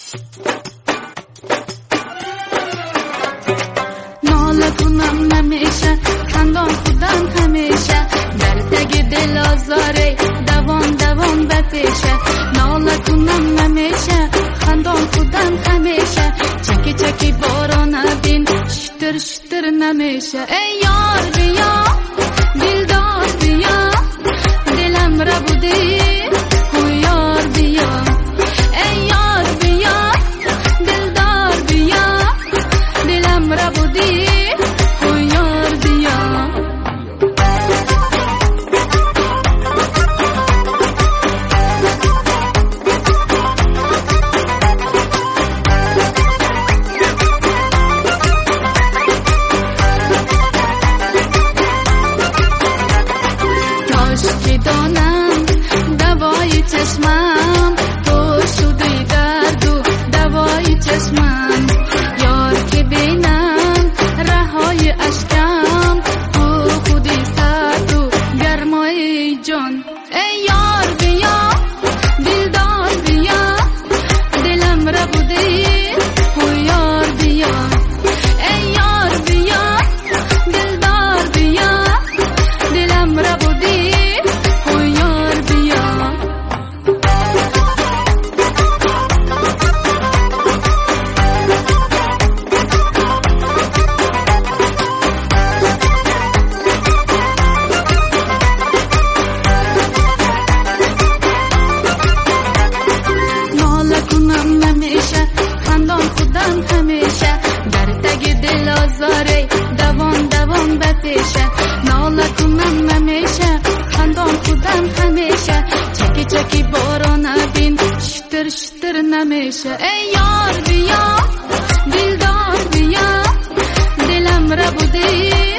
ناله کنم نمیشه خندان خودم همیشه دردگی دل آزاره دوان دوان بپیشه ناله کنم نمیشه خندان خودم همیشه چکی چکی باران بین شتر شتر نمیشه ای یار بیا دلدار بیا دلم را بودی او یار بیا ای یار بیا دلدار بیا دلم را بودی او یار بیا دانم دوای چشمم تو شدی درد و دوای چشمم یار که بینم رهای اشکم تو خودی سرد و گرمای جان ای یار بیا دلدار بیا دلم را بودی او یار بیا ای یار بیا دلدار بیا دلم را بودی همیشه دردگی دل آزاره دوان دوان بپیشه ناله کنم نمیشه خندان خودم همیشه چکی چکی باران بین شتر شتر نمیشه ای یار بیا دلدار بیا دلم را بودی